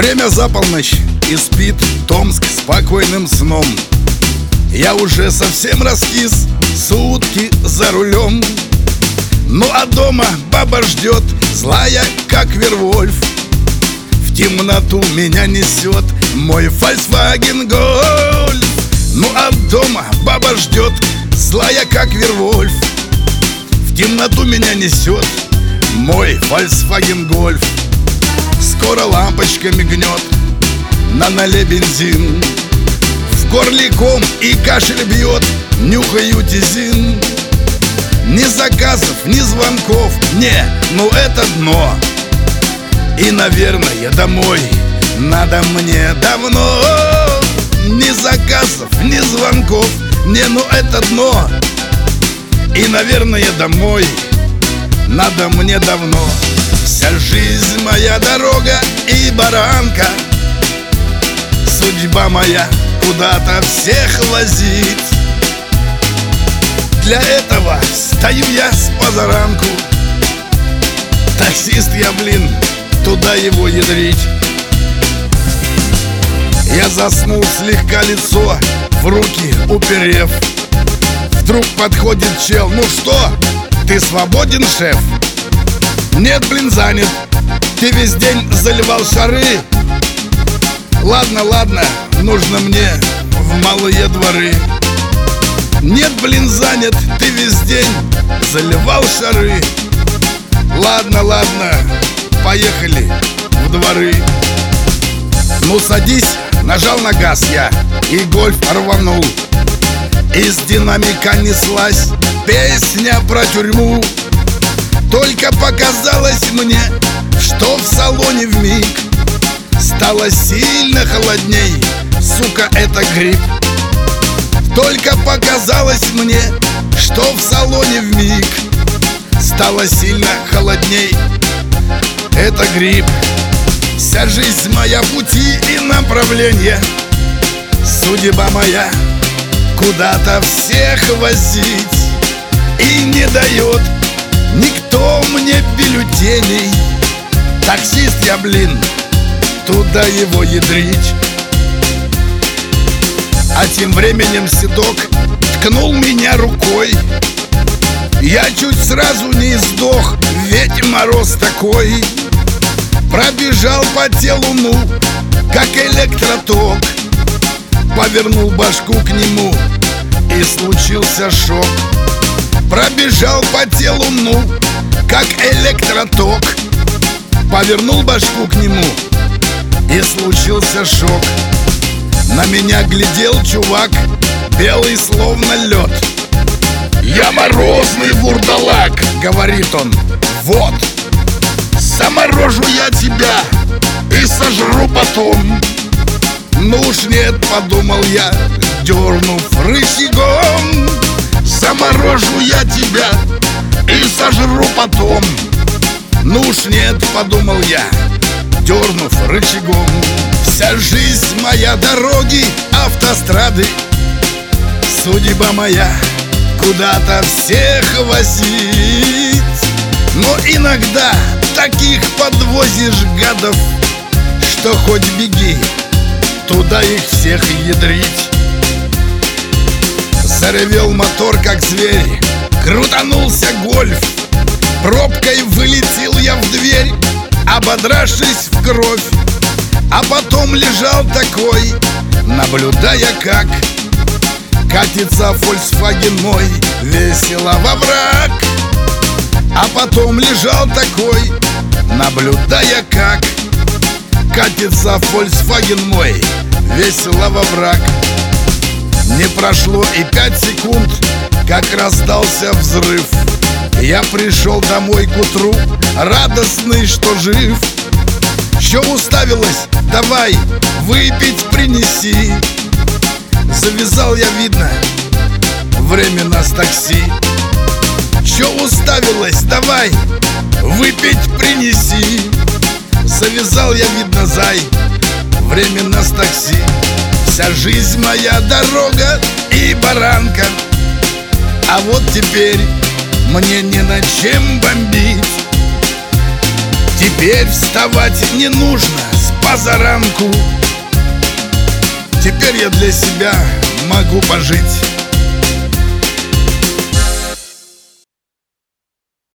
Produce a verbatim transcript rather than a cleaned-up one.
Время за полночь, и спит Томск спокойным сном. Я уже совсем раскис, сутки за рулем. Ну а дома баба ждет, злая как Вервольф. В темноту меня несет мой Volkswagen Golf. Ну а дома баба ждет, злая как Вервольф. В темноту меня несет мой Volkswagen Golf. Скоро лампочка мигнет, на ноле бензин. В горле ком и кашель бьет, нюхаю тизин. Ни заказов, ни звонков, не, ну это дно. И, наверное, домой надо мне давно. Ни заказов, ни звонков, не, ну это дно. И, наверное, домой надо мне давно. Вся жизнь моя дорога и баранка. Судьба моя куда-то всех возит. Для этого стою я с позаранку. Таксист я, блин, туда его ядрить. Я заснул слегка, лицо в руки уперев. Вдруг подходит чел: ну что, ты свободен, шеф? Нет, блин, занят. Ты весь день заливал шары. Ладно, ладно, нужно мне в малые дворы. Нет, блин, занят. Ты весь день заливал шары. Ладно, ладно, поехали в дворы. Ну садись, нажал на газ я, и гольф рванул. Из динамика неслась песня про тюрьму. Только показалось мне, что в салоне вмиг стало сильно холодней. Сука, это грипп. Только показалось мне, что в салоне вмиг стало сильно холодней. Это грипп. Вся жизнь моя, пути и направления. Судьба моя куда-то всех возить. И не дает никто мне бюллетеней. Таксист я, блин, туда его ядрить. А тем временем седок ткнул меня рукой. Я чуть сразу не сдох, ведь мороз такой. Пробежал по телу, ну, как электроток. Повернул башку к нему, и случился шок. Пробежал по телу, ну, как электроток. Повернул башку к нему, и случился шок. На меня глядел чувак, белый словно лед. Я морозный вурдалак, говорит он, вот. Заморожу я тебя и сожру потом. Ну уж нет, подумал я, дернув рычагом. Заморожу я тебя и сожру потом. Ну уж нет, подумал я, дернув рычагом. Вся жизнь моя дороги, автострады. Судьба моя куда-то всех возить. Но иногда таких подвозишь гадов, что хоть беги, туда их всех ядрить. Заревел мотор, как зверь, крутанулся гольф. Пробкой вылетел я в дверь, ободравшись в кровь. А потом лежал такой, наблюдая, как катится Volkswagen мой весело во враг. А потом лежал такой, наблюдая, как катится Volkswagen мой весело во враг. Не прошло и пять секунд, как раздался взрыв. Я пришел домой к утру, радостный, что жив. Чё уставилась? Давай, выпить принеси. Завязал я, видно, временно с такси. Чё уставилась? Давай, выпить принеси. Завязал я, видно, зай, временно с такси. Вся жизнь моя дорога и баранка. А вот теперь мне не над чем бомбить. Теперь вставать не нужно, позаранку. Теперь я для себя могу пожить